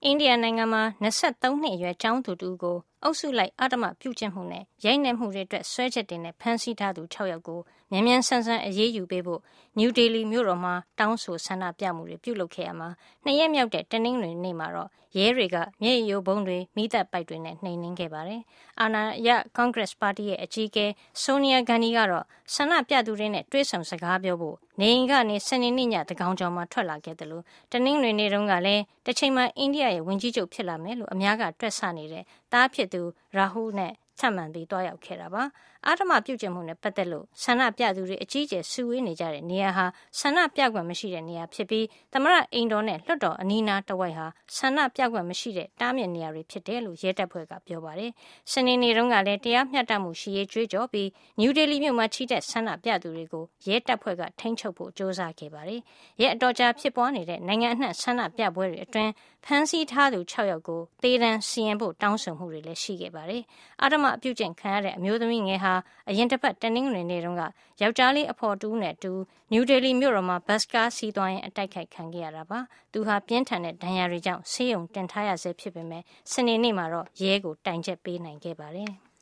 အိန္ဒိယနိုင်ငံမှာ23နှစ်အရွယ်ကျောင်းသူတူကိုအုပ်စုလိုက်အဓမ္မပြုကျင့်မှုနဲ့ရိုက်နှက်မှုတွေအတွက်စွဲချက်တင်နဲ့ဖမ်းဆီးထားသူ6ယောက်ကိုမြန်မြန်ဆန်ဆန်အရေးယူပေးဖို့နယူးဒေလီမြို့တော်မှာတောင်းဆိုဆန္ဒပြမှုတွေပြုလုပ်ခဲ့ရမှာ2ရက်မြောက်တဲ့တနင်္ဂနွေနေ့မှာတော့ရဲတွေကမျက်ရည်ယိုဗုံးတွေမိသက်ပိုက်တွေနဲ့နှိမ်နင်းခဲ့ပါတယ်။အာဏာရကွန်ဂရက်ပါတီရဲ့အကြီးအကဲဆိုနီယာဂန်ဒီကတော့ဆန္ဒပြသူတွေနဲ့တွေ့ဆုံစကားပြောဖို့နေအိမ်ကနေစနေနေ့ညသကောင်ကျော်မှာထွက်လာခဲ့တယ်လို့တနင်္ဂနွေနေ့တုန်းကလည်းတစ်ချိန်မှာအိန္ဒိယရဲ့ဝန်ကြီးချုပ်ဖြစ်လာမယ်လို့အများကတွက်ဆနေတဲ့သားဖြစ်သူရာဟူးနဲ့ထပ်မံပြီးတွားရောက်ခဲ့တာပါ။အာဓမ္မပြုကျင့်မှုနဲ့ပတ်သက်လို့ဆန္ဒပြသူတွေအကြီးအကျယ်စုဝေးနေကြတဲ့နေရာဟာဆန္ဒပြခွင့်မရှိတဲ့နေရာဖြစ်ပြီးသမရအိမ်တော်နဲ့လွှတ်တော်အနီးနားတဝိုက်ဟာဆန္ဒပြခွင့်မရှိတဲ့တားမြစ်နေရာတွေဖြစ်တယ်လို့ရဲတပ်ဖွဲ့ကပြောပါတယ်။စနေနေ့တုန်းကလည်းတရားမျှတမှုရှိရေးကြွေးကြော်ပြီးနယူးဒေလီမြို့မှာချီတက်ဆန္ဒပြသူတွေကိုရဲတပ်ဖွဲ့ကထိန်းချုပ်ဖို့ကြိုးစားခဲ့ပါတယ်။ရဲအတော်ကြာဖြစ်ပွားနေတဲ့နိုင်ငံအနှံ့ဆန္ဒပြပွဲတွေအတွင်းဖမ်းဆီးထားသူ6ယောက်ကိုသေဒဏ်စီရင်ဖို့တောင်းဆိုမှုတွေလည်းရှိခဲ့ပါတယ်။အာဓမ္မပြုကျင့်ခံရတဲ့အမျိုးသမီးငယ်ဟာအရင်တစ်ပတ်တနင်္ဂနွေနေ့တုန်းကယောက်ျားလေးအဖော်တူနဲ့တူနယူးဒေလီမြို့တော်မှာဘတ်စကားစီးသွားရင်အတိုက်ခိုက်ခံခဲ့ရတာပါ။သူဟာပြင်းထန်တဲ့ဒဏ်ရာတွေကြောင့်ဆေးရုံတင်ထားရဆဲဖြစ်ပေမဲ့စနေနေ့မှာတော့ရဲကိုတိုင်ချက်ပေးနိုင်ခဲ့ပါတယ်။